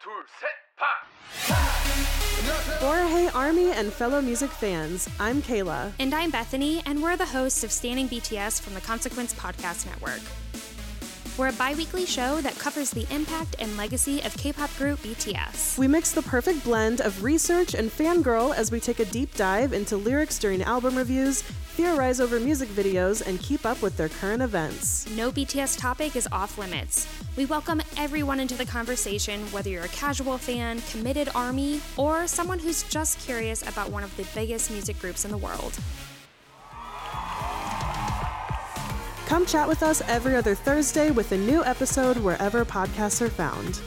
For Hey Army and fellow music fans, I'm Kayla. And I'm Bethany, and we're the hosts of Standing BTS from the Consequence Podcast Network. We're a bi-weekly show that covers the impact and legacy of K-pop group BTS. We mix the perfect blend of research and fangirl as we take a deep dive into lyrics during album reviews, theorize over music videos, and keep up with their current events. No BTS topic is off limits. We welcome everyone into the conversation, whether you're a casual fan, committed ARMY, or someone who's just curious about one of the biggest music groups in the world. Come chat with us every other Thursday with a new episode wherever podcasts are found.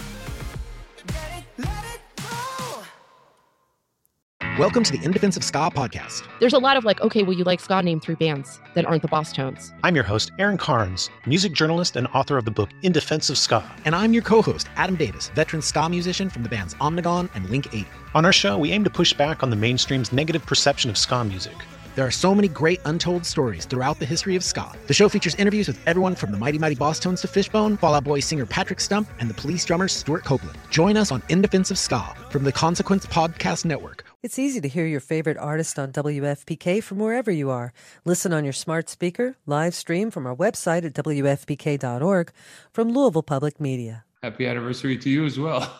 Welcome to the In Defense of Ska podcast. There's a lot of like, okay, well, you like ska, name 3 bands that aren't the Boss Tones. I'm your host, Aaron Carnes, music journalist and author of the book In Defense of Ska. And I'm your co-host, Adam Davis, veteran ska musician from the bands Omnigone and Link 8. On our show, we aim to push back on the mainstream's negative perception of ska music. There are so many great untold stories throughout the history of ska. The show features interviews with everyone from the Mighty Mighty Boss Tones to Fishbone, Fall Out Boy singer Patrick Stump, and the Police drummer Stuart Copeland. Join us on In Defense of Ska from the Consequence Podcast Network. It's easy to hear your favorite artist on WFPK from wherever you are. Listen on your smart speaker, live stream from our website at WFPK.org from Louisville Public Media. Happy anniversary to you as well.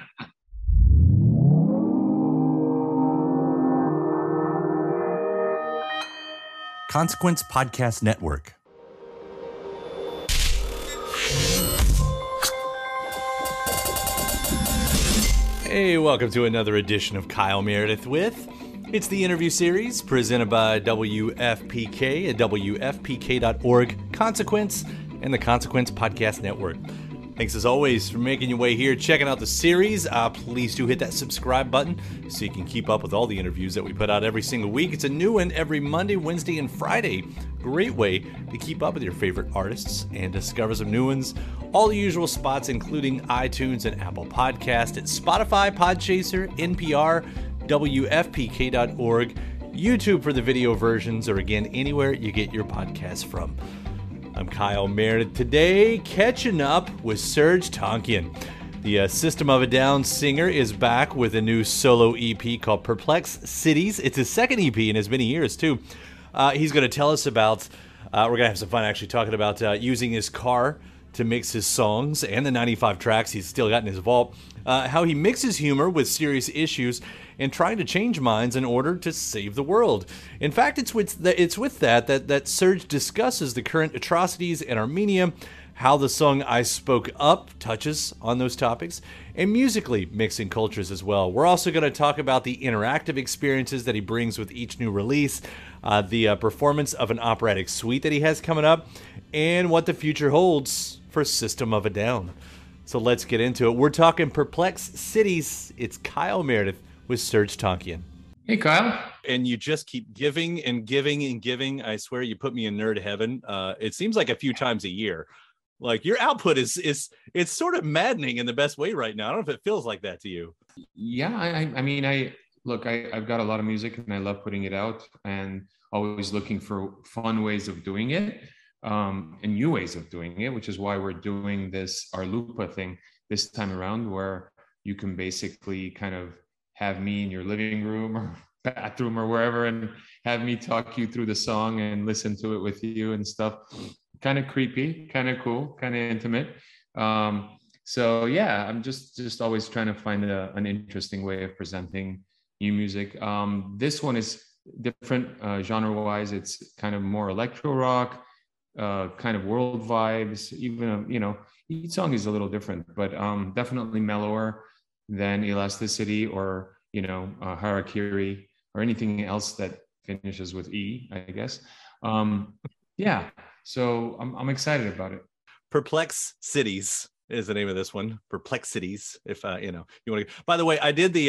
Consequence Podcast Network. Hey, welcome to another edition of Kyle Meredith with. It's the interview series presented by WFPK at WFPK.org, Consequence, and the Consequence Podcast Network. Thanks as always for making your way here, checking out the series. Please do hit that subscribe button so you can keep up with all the interviews that we put out every single week. It's a new one every Monday, Wednesday, and Friday. Great way to keep up with your favorite artists and discover some new ones. All the usual spots, including iTunes and Apple Podcast, at Spotify, Podchaser, NPR, WFPK.org, YouTube for the video versions, or again, anywhere you get your podcasts from. I'm Kyle Meredith. Today, catching up with Serj Tankian. The System of a Down singer is back with a new solo EP called Perplex Cities. It's his second EP in as many years, too. He's going to tell us about, we're going to have some fun actually talking about using his car to mix his songs and the 95 tracks he's still got in his vault, how he mixes humor with serious issues and trying to change minds in order to save the world. In fact, it's with that Serj discusses the current atrocities in Armenia, how the song I Spoke Up touches on those topics, and musically mixing cultures as well. We're also going to talk about the interactive experiences that he brings with each new release, the performance of an operatic suite that he has coming up, and what the future holds for System of a Down. So let's get into it. We're talking Perplex Cities. It's Kyle Meredith with Serj Tankian. Hey, Kyle. And you just keep giving and giving and giving. I swear you put me in nerd heaven. It seems like a few times a year. Like your output is it's sort of maddening in the best way right now. I don't know if it feels like that to you. Yeah, I've got a lot of music and I love putting it out and always looking for fun ways of doing it and new ways of doing it, which is why we're doing this, our Lupa thing this time around, where you can basically kind of have me in your living room or bathroom or wherever and have me talk you through the song and listen to it with you and stuff. Kind of creepy, kind of cool, kind of intimate. So yeah, I'm just always trying to find an interesting way of presenting new music. This one is different genre-wise. It's kind of more electro rock, kind of world vibes. Even each song is a little different, but definitely mellower than Elasticity or Harakiri or anything else that finishes with E, I guess. Yeah. So I'm excited about it. Perplex Cities is the name of this one. Perplexities. If you want to. By the way, I did the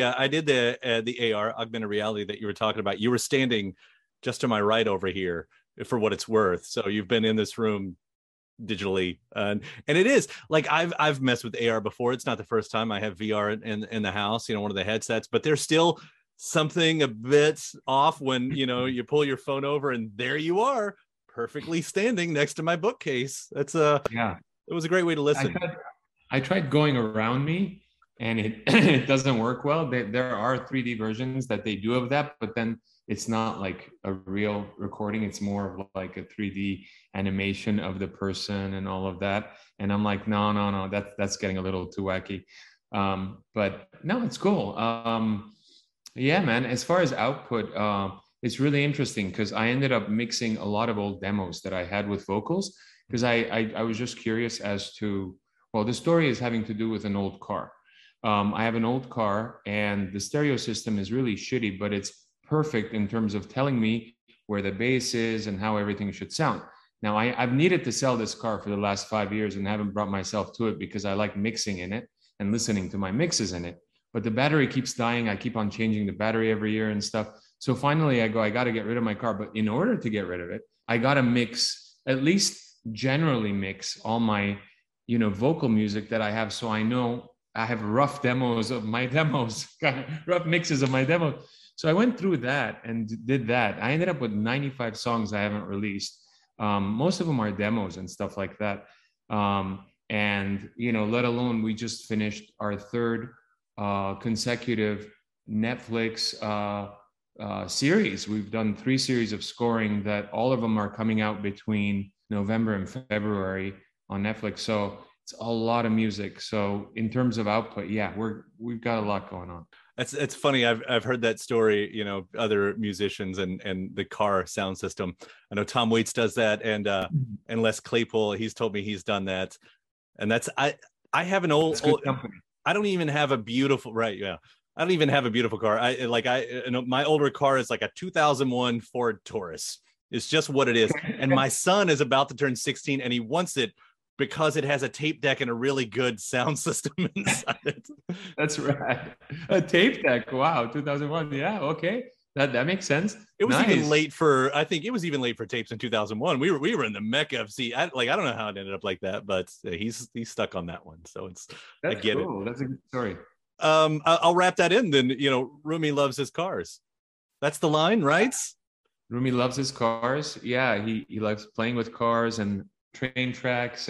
AR augmented reality that you were talking about. You were standing just to my right over here for what it's worth. So you've been in this room digitally, and it is like I've messed with AR before. It's not the first time I have VR in the house. One of the headsets, but there's still something a bit off when you pull your phone over and there you are, perfectly standing next to my bookcase. That's it was a great way to listen. I tried going around me and it it doesn't work well. There are 3D versions that they do of that, but then it's not like a real recording. It's more of like a 3D animation of the person and all of that. And I'm like, no, that's getting a little too wacky. But no, it's cool. Yeah, man. As far as output, it's really interesting because I ended up mixing a lot of old demos that I had with vocals because I was just curious as to, well, the story is having to do with an old car. I have an old car and the stereo system is really shitty, but it's perfect in terms of telling me where the bass is and how everything should sound. Now, I've needed to sell this car for the last 5 years and haven't brought myself to it because I like mixing in it and listening to my mixes in it. But the battery keeps dying. I keep on changing the battery every year and stuff. So finally I got to get rid of my car. But in order to get rid of it, I got to mix, at least generally mix all my, vocal music that I have. So I know I have rough demos of my demos, rough mixes of my demos. So I went through that and did that. I ended up with 95 songs I haven't released. Most of them are demos and stuff like that. And, let alone we just finished our third consecutive Netflix series. We've done 3 series of scoring that all of them are coming out between November and February on Netflix. So it's a lot of music. So in terms of output, yeah, we've got a lot going on. It's funny. I've heard that story, other musicians and the car sound system. I know Tom Waits does that, and Les Claypool, he's told me he's done that. And that's I have an old company. I don't even have a beautiful I don't even have a beautiful car. My older car is like a 2001 Ford Taurus. It's just what it is. And my son is about to turn 16 and he wants it because it has a tape deck and a really good sound system inside it. That's right. A tape deck. Wow. 2001. Yeah. Okay. That makes sense. It was even late for, I think it was even late for tapes in 2001. We were in the mecca of I don't know how it ended up like that, but he's stuck on that one. So I get cool. it. That's a good story. I'll wrap that in then. Rumi loves his cars. That's the line, right? Rumi loves his cars. Yeah. He loves playing with cars and train tracks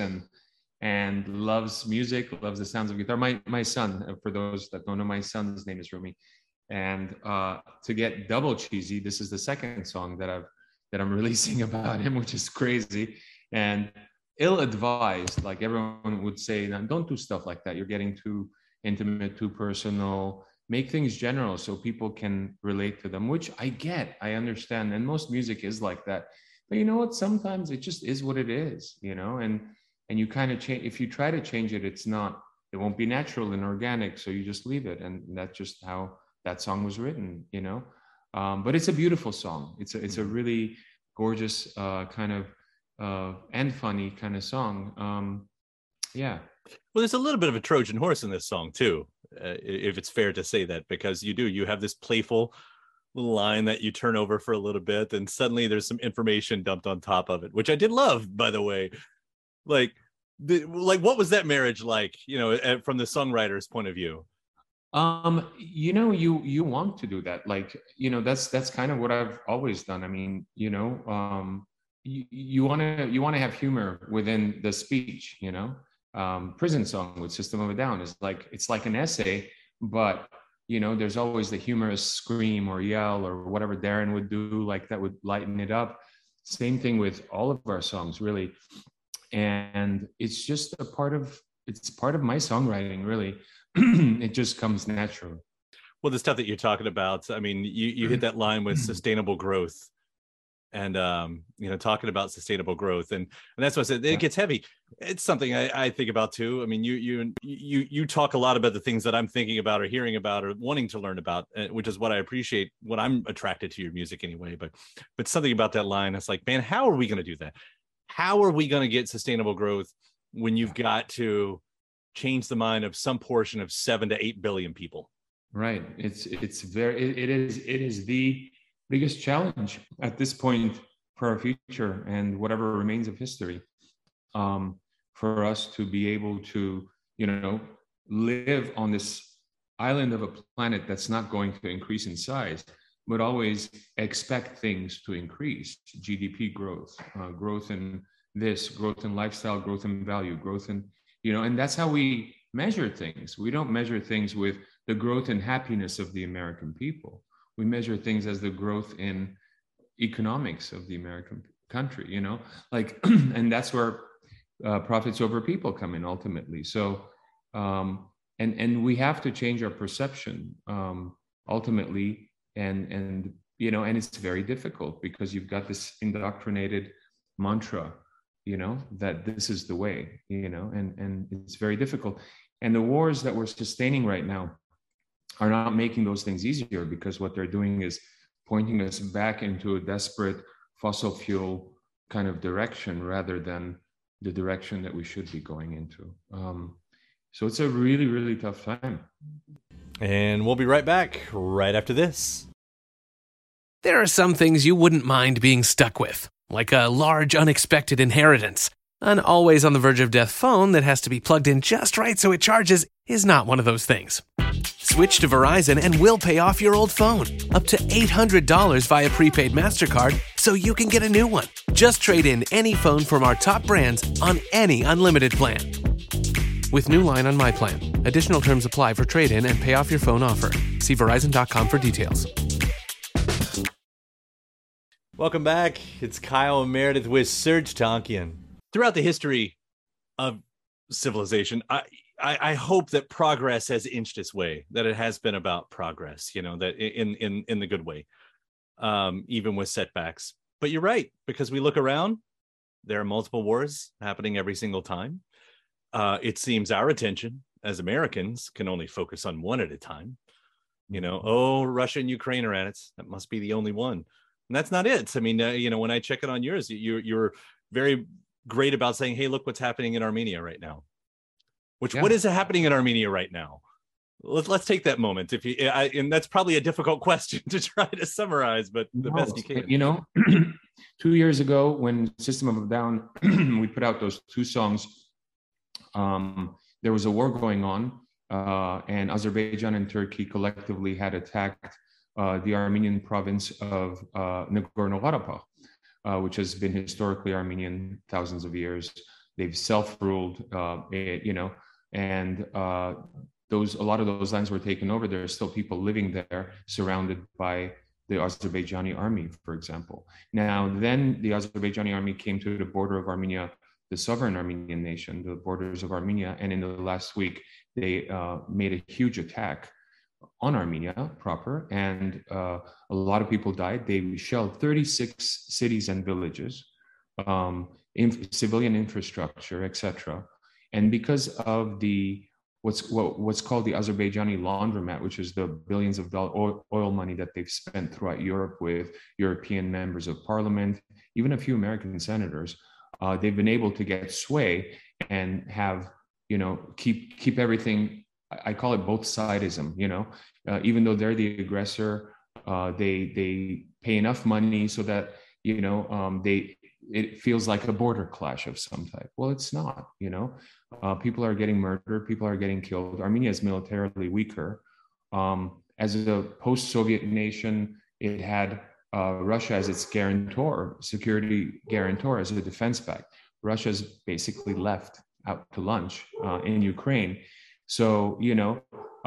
and loves music, loves the sounds of guitar. My son, for those that don't know, my son's name is Rumi. And to get double cheesy, this is the second song that I'm releasing about him, which is crazy and ill-advised. Like everyone would say, now, don't do stuff like that. You're getting too intimate, too personal. Make things general so people can relate to them, which I understand. And most music is like that. But you know what? Sometimes it just is what it is, and you kind of change. If you try to change it, it won't be natural and organic. So you just leave it. And that's just how that song was written, but it's a beautiful song. It's a really gorgeous kind of and funny kind of song. Yeah. Well, there's a little bit of a Trojan horse in this song too, if it's fair to say that, because you have this playful little line that you turn over for a little bit and suddenly there's some information dumped on top of it, which I did love, by the way. Like what was that marriage like, from the songwriter's point of view? You want to do that. Like, that's kind of what I've always done. I mean, you want to have humor within the speech, Prison Song with System of a Down is it's like an essay, but there's always the humorous scream or yell or whatever Darren would do, like that would lighten it up. Same thing with all of our songs, really. And it's just part of my songwriting, really. It just comes naturally. Well, the stuff that you're talking about, I mean, you hit that line with sustainable growth and, talking about sustainable growth. And that's what I said, it gets heavy. It's something I think about too. I mean, you talk a lot about the things that I'm thinking about or hearing about or wanting to learn about, which is what I appreciate, what I'm attracted to your music anyway. But something about that line, it's like, man, how are we going to do that? How are we going to get sustainable growth when you've got to change the mind of some portion of 7 to 8 billion people? Right. It is the biggest challenge at this point for our future and whatever remains of history, for us to be able to, live on this island of a planet that's not going to increase in size, but always expect things to increase. GDP growth, growth in this, growth in lifestyle, growth in value, growth in, and that's how we measure things. We don't measure things with the growth and happiness of the American people. We measure things as the growth in economics of the American country, you know, like, and that's where profits over people come in ultimately. So, and we have to change our perception ultimately, and you know, and it's very difficult because you've got this indoctrinated mantra, you know, that this is the way, you know, and it's very difficult. And the wars that we're sustaining right now are not making those things easier, because what they're doing is pointing us back into a desperate fossil fuel kind of direction rather than the direction that we should be going into. So it's a really, really tough time. And we'll be right back right after this. There are some things you wouldn't mind being stuck with, like a large unexpected inheritance. An always on the verge of death phone that has to be plugged in just right so it charges is not one of those things. Switch to Verizon and we'll pay off your old phone, up to $800 via prepaid MasterCard, so you can get a new one. Just trade in any phone from our top brands on any unlimited plan. With new line on My Plan. Additional terms apply for trade-in and pay off your phone offer. See Verizon.com for details. Welcome back. It's Kyle Meredith with Serj Tankian. Throughout the history of civilization, I hope that progress has inched its way, that it has been about progress, you know, that in the good way, even with setbacks. But you're right, because we look around, there are multiple wars happening every single time. It seems our attention as Americans can only focus on one at a time. You know, oh, Russia and Ukraine are at it. That must be the only one. And that's not it. I mean, you know, when I check it on yours, you're very great about saying, hey, look what's happening in Armenia right now. What is happening in Armenia right now? Let's take that moment. And that's probably a difficult question to try to summarize, but the best you can. You know, 2 years ago when System of a Down, we put out those two songs, there was a war going on, and Azerbaijan and Turkey collectively had attacked the Armenian province of Nagorno-Karabakh, which has been historically Armenian thousands of years. They've self-ruled, you know, and a lot of those lands were taken over. There are still people living there, surrounded by the Azerbaijani army, for example. Now, then the Azerbaijani army came to the border of Armenia, the sovereign Armenian nation, the borders of Armenia, and in the last week, they made a huge attack on Armenia proper, and a lot of people died. They shelled 36 cities and villages, civilian infrastructure, etc. And because of what's called the Azerbaijani laundromat, which is the billions of oil money that they've spent throughout Europe with European members of parliament, even a few American senators, they've been able to get sway and have, you know, keep everything. I call it both sidism, you know, even though they're the aggressor, they pay enough money so that, you know, it feels like a border clash of some type. Well, it's not, you know, people are getting murdered, people are getting killed. Armenia is militarily weaker. As a post-Soviet nation, it had Russia as its guarantor, security guarantor, as a defense pact. Russia's basically left out to lunch in Ukraine. So, you know,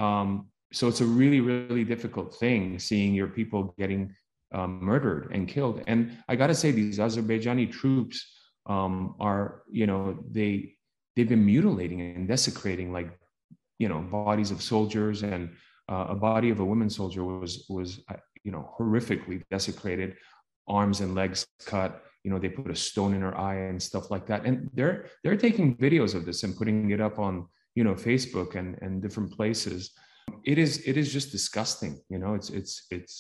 so it's a really, really difficult thing seeing your people getting murdered and killed. And I got to say, these Azerbaijani troops are, you know, they've been mutilating and desecrating, like, you know, bodies of soldiers, and a body of a woman soldier was you know, horrifically desecrated, arms and legs cut. You know, they put a stone in her eye and stuff like that. And they're taking videos of this and putting it up on, you know, Facebook and different places. It is just disgusting. You know, it's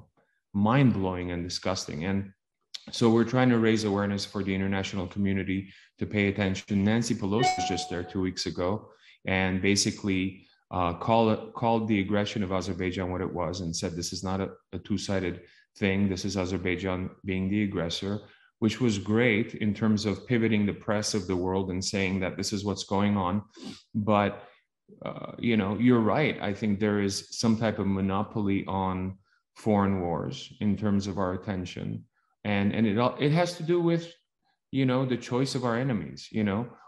mind blowing and disgusting. And so we're trying to raise awareness for the international community to pay attention. Nancy Pelosi was just there 2 weeks ago and basically called the aggression of Azerbaijan what it was, and said this is not a two-sided thing. This is Azerbaijan being the aggressor, which was great in terms of pivoting the press of the world and saying that this is what's going on. But, you know, you're right. I think there is some type of monopoly on foreign wars in terms of our attention. And it has to do with, you know, the choice of our enemies. You know,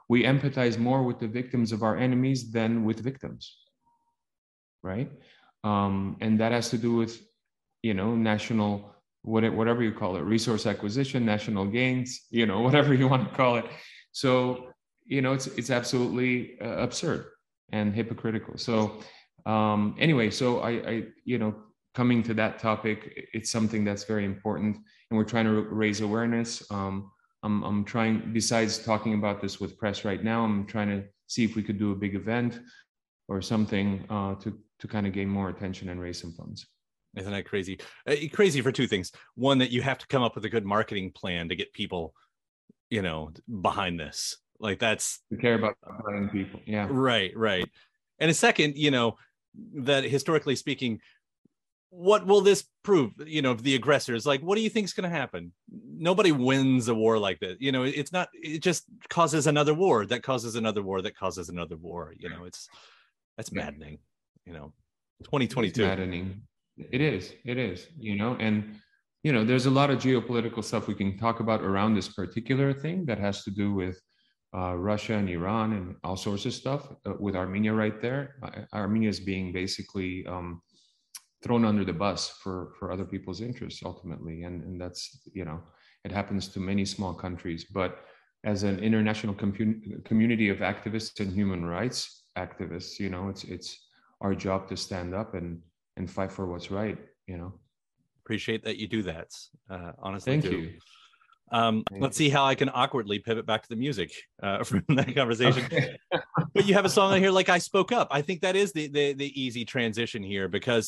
we empathize more with the victims of our enemies than with victims, right? And that has to do with, national, whatever you call it, resource acquisition, national gains, whatever you want to call it. So, it's absolutely absurd and hypocritical. So anyway, so I coming to that topic, it's something that's very important, and we're trying to raise awareness. I'm trying, besides talking about this with press right now, I'm trying to see if we could do a big event or something to kind of gain more attention and raise some funds. Isn't that crazy? Crazy for two things. One, that you have to come up with a good marketing plan to get people, behind this. Like, that's to care about people. Yeah. Right. And a second, that historically speaking, what will this prove? The aggressors, like, what do you think is going to happen? Nobody wins a war like this. It's not, it just causes another war that causes another war that causes another war. That's maddening, 2022. It's maddening. It is, and, there's a lot of geopolitical stuff we can talk about around this particular thing that has to do with Russia and Iran and all sorts of stuff, with Armenia right there. Armenia is being basically thrown under the bus for other people's interests ultimately. And that's, it happens to many small countries, but as an international community of activists and human rights activists, it's our job to stand up and fight for what's right, Appreciate that you do that. Honestly. Thank you. Let's see how I can awkwardly pivot back to the music from that conversation. Okay. But you have a song on here, like I Spoke Up. I think that is the easy transition here because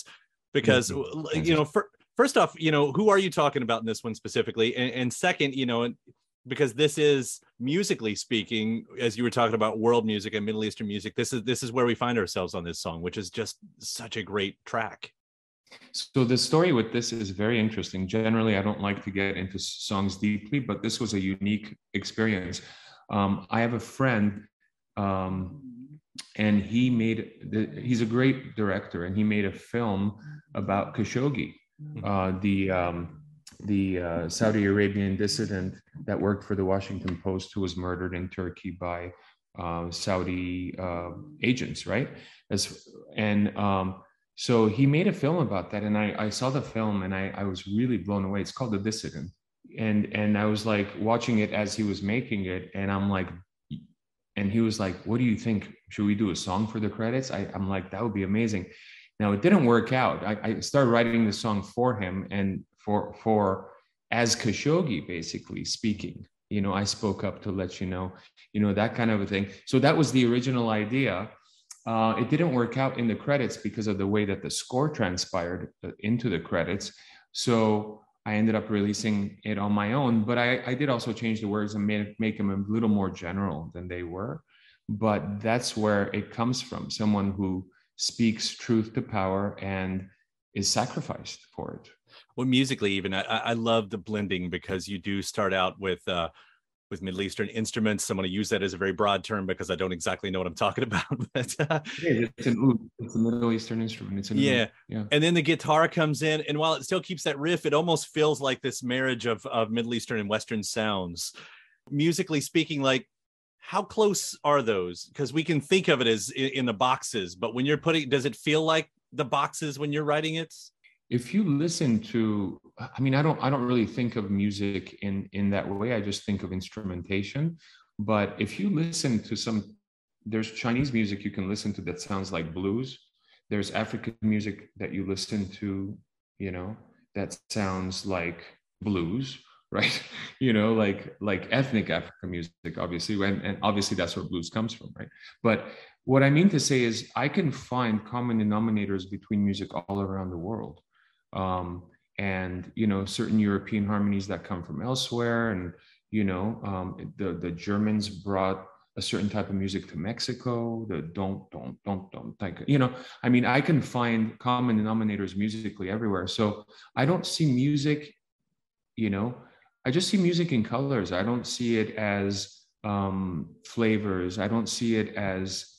first off, who are you talking about in this one specifically? And second, because this is, musically speaking, as you were talking about world music and Middle Eastern music, this is where we find ourselves on this song, which is just such a great track. So the story with this is very interesting. Generally, I don't like to get into songs deeply, but this was a unique experience. I have a friend, and he's a great director, and he made a film about Khashoggi, the Saudi Arabian dissident that worked for the Washington Post, who was murdered in Turkey by Saudi agents, right? So he made a film about that, and I saw the film, and I was really blown away. It's called The Dissident, and I was like watching it as he was making it, and I'm like, and he was like, "What do you think? Should we do a song for the credits?" I'm like, "That would be amazing." Now it didn't work out. I started writing the song for him and for as Khashoggi basically speaking. I spoke up to let you know, that kind of a thing. So that was the original idea. It didn't work out in the credits because of the way that the score transpired into the credits. So I ended up releasing it on my own, but I did also change the words and make them a little more general than they were. But that's where it comes from, someone who speaks truth to power and is sacrificed for it. Well, musically, even I love the blending, because you do start out with Middle Eastern instruments. I'm going to use that as a very broad term because I don't exactly know what I'm talking about. But it's a Middle Eastern instrument. It's an oud. Yeah. And then the guitar comes in, and while it still keeps that riff, it almost feels like this marriage of Middle Eastern and Western sounds. Musically speaking, like, how close are those? Because we can think of it as in the boxes, but when you're does it feel like the boxes when you're writing it? If you listen to, I don't really think of music in that way. I just think of instrumentation. But if you listen to there's Chinese music you can listen to that sounds like blues. There's African music that you listen to, that sounds like blues, right? Like ethnic African music, obviously, and obviously that's where blues comes from, right? But what I mean to say is I can find common denominators between music all around the world. And certain European harmonies that come from elsewhere, and the Germans brought a certain type of music to Mexico. The don't like I can find common denominators musically everywhere. So I don't see music, I just see music in colors. I don't see it as flavors. I don't see it as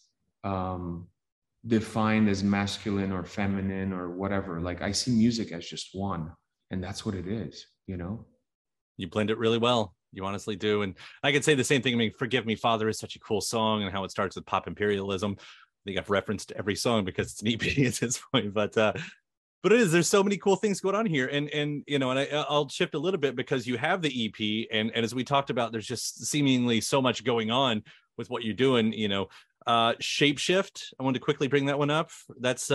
defined as masculine or feminine or whatever. Like, I see music as just one, and that's what it is. You blend it really well. You honestly do. And I could say the same thing. I mean, Forgive Me, Father is such a cool song, and how it starts with pop imperialism. I think I've referenced every song because it's an EP at this point, but there's so many cool things going on here. And you know, and I'll shift a little bit because you have the EP, and as we talked about, there's just seemingly so much going on with what you're doing, you know. Shapeshift, I wanted to quickly bring that one up. That's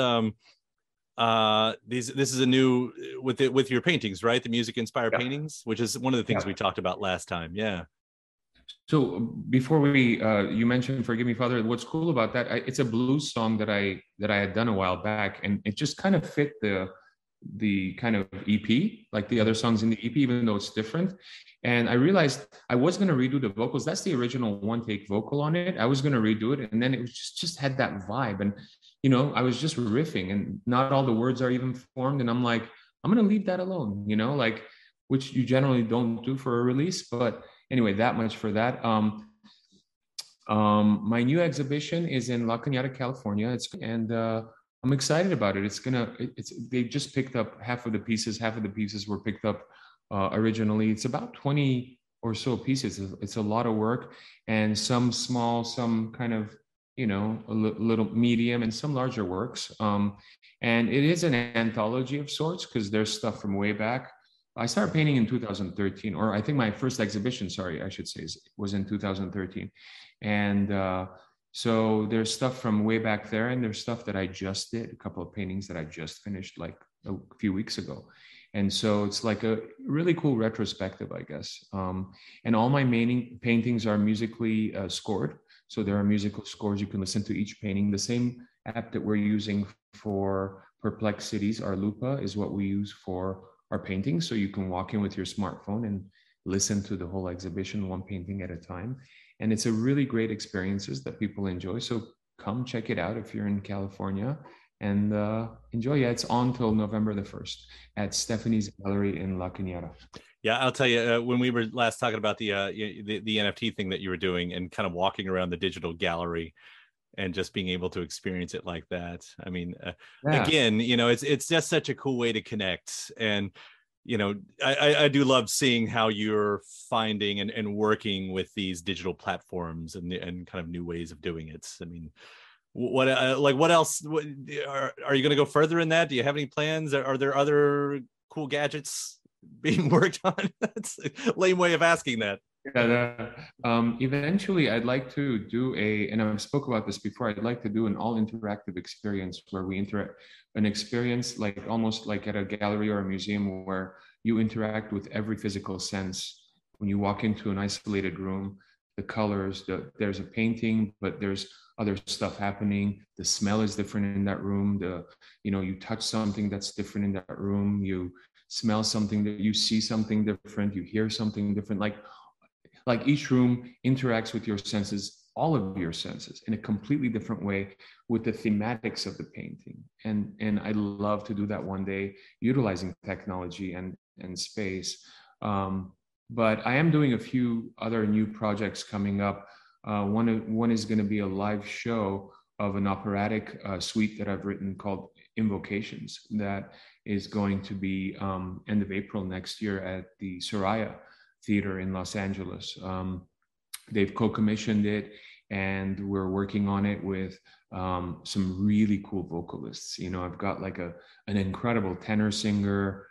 this is a new with your paintings, right? The music inspired paintings, which is one of the things we talked about last time. Yeah. So before we you mentioned Forgive Me, Father, what's cool about that, it's a blues song that I had done a while back, and it just kind of fit the kind of EP, like the other songs in the EP, even though it's different. And I realized I was going to redo the vocals. That's the original one take vocal on it. I was going to redo it, and then it was just had that vibe. And you know, I was just riffing, and not all the words are even formed. And I'm like, I'm going to leave that alone, you know, like, which you generally don't do for a release. But anyway, that much for that. My new exhibition is in La Cañada, California. I'm excited about it. They just picked up half of the pieces. Half of the pieces were picked up originally. It's about 20 or so pieces. It's a lot of work, and some small, some kind of, you know, a little medium, and some larger works. And it is an anthology of sorts, because there's stuff from way back. I started painting in 2013, or I think my first exhibition, I should say, was in 2013. And so there's stuff from way back there, and there's stuff that I just did, a couple of paintings that I just finished like a few weeks ago. And so it's like a really cool retrospective, I guess. And all my paintings are musically scored. So there are musical scores. You can listen to each painting. The same app that we're using for Perplexities, our Lupa, is what we use for our paintings. So you can walk in with your smartphone and listen to the whole exhibition, one painting at a time. And it's a really great experiences that people enjoy. So come check it out if you're in California, and enjoy. Yeah, it's on till November the 1st at Stephanie's Gallery in La Cañada. Yeah, I'll tell you, when we were last talking about the NFT thing that you were doing, and kind of walking around the digital gallery and just being able to experience it like that. I mean, again, you know, it's just such a cool way to connect. And, you know, I do love seeing how you're finding and working with these digital platforms and kind of new ways of doing it. I mean, what else are you going to go further in that? Do you have any plans? Are there other cool gadgets being worked on? That's a lame way of asking that. Yeah, eventually I'd like to do and I spoke about this before, I'd like to do an all interactive experience where we an experience like almost like at a gallery or a museum, where you interact with every physical sense. When you walk into an isolated room, the colors, there's a painting, but there's other stuff happening. The smell is different in that room. You touch something that's different in that room. You smell something, that you see something different. You hear something different. Like each room interacts with your senses, all of your senses, in a completely different way with the thematics of the painting. And I'd love to do that one day, utilizing technology and space. But I am doing a few other new projects coming up. One is going to be a live show of an operatic suite that I've written called Invocations, that is going to be end of April next year at the Soraya Theater in Los Angeles. They've co-commissioned it, and we're working on it with some really cool vocalists. You know, I've got like an incredible tenor singer,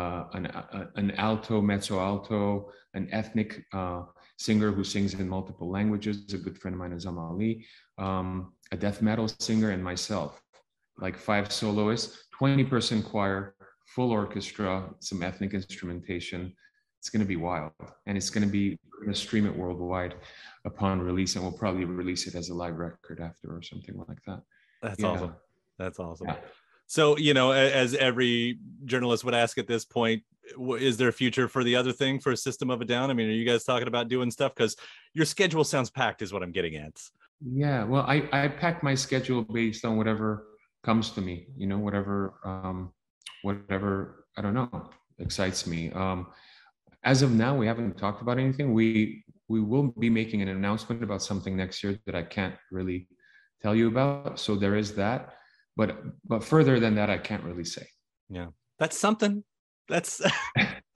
an alto, mezzo alto, an ethnic singer who sings in multiple languages, a good friend of mine, Azam Ali, a death metal singer, and myself, like 5 soloists, 20-person choir, full orchestra, some ethnic instrumentation. It's going to be wild, and it's going to stream it worldwide upon release, and we'll probably release it as a live record after or something like that. That's awesome. That's awesome. Yeah. So, you know, as every journalist would ask at this point, is there a future for the other thing, for System of a Down? I mean, are you guys talking about doing stuff? Because your schedule sounds packed is what I'm getting at. Yeah, well, I pack my schedule based on whatever comes to me, you know, whatever, I don't know, excites me. As of now, we haven't talked about anything. We will be making an announcement about something next year that I can't really tell you about. So there is that. But further than that, I can't really say. Yeah, that's something. That's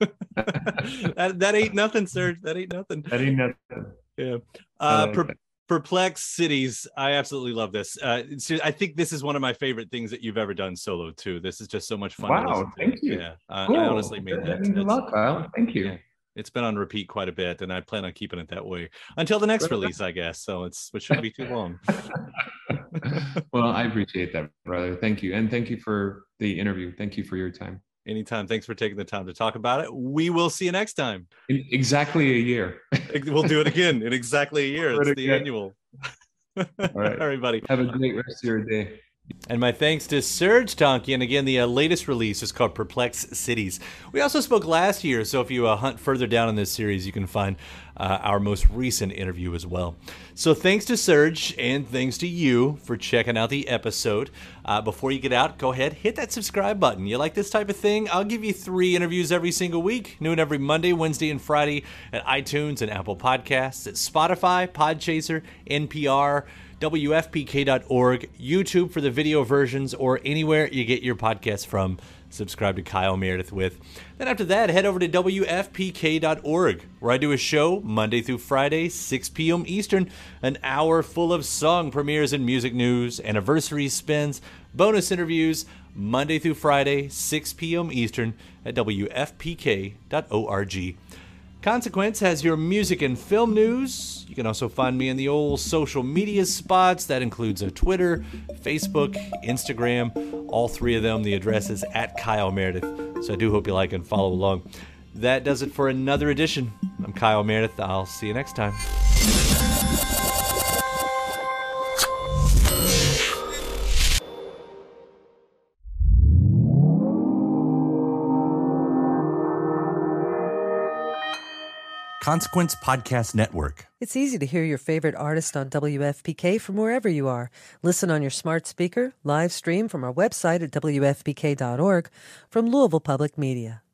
that ain't nothing, Serge. That ain't nothing. That ain't nothing. Yeah. Like that. Perplexed Cities. I absolutely love this. I think this is one of my favorite things that you've ever done solo too. This is just so much fun. Wow, thank you. Yeah, Cool. I honestly mean that. That means a lot, Kyle. Thank you. Yeah, it's been on repeat quite a bit, and I plan on keeping it that way until the next release, I guess. So it shouldn't be too long. Well, I appreciate that, brother. Thank you, and thank you for the interview. Thank you for your time. Anytime. Thanks for taking the time to talk about it. We will see you next time. In exactly a year. We'll do it again in exactly a year. It's the annual. All right, everybody. Have a great rest of your day. And my thanks to Serj Tankian. Again, the latest release is called Perplexed Cities. We also spoke last year, so if you hunt further down in this series, you can find our most recent interview as well. So thanks to Serj, and thanks to you for checking out the episode. Before you get out, go ahead, hit that subscribe button. You like this type of thing? I'll give you 3 interviews every single week, new and every Monday, Wednesday, and Friday at iTunes and Apple Podcasts, at Spotify, Podchaser, NPR, WFPK.org, YouTube for the video versions, or anywhere you get your podcasts from. Subscribe to Kyle Meredith with. Then after that, head over to WFPK.org, where I do a show Monday through Friday, 6 p.m. Eastern, an hour full of song premieres and music news, anniversary spins, bonus interviews, Monday through Friday, 6 p.m. Eastern at WFPK.org. Consequence has your music and film news. You can also find me in the old social media spots. That includes Twitter, Facebook, Instagram, all 3 of them. The address is at Kyle Meredith. So I do hope you like and follow along. That does it for another edition. I'm Kyle Meredith. I'll see you next time. Consequence Podcast Network. It's easy to hear your favorite artist on WFPK from wherever you are. Listen on your smart speaker, live stream from our website at WFPK.org, from Louisville Public Media.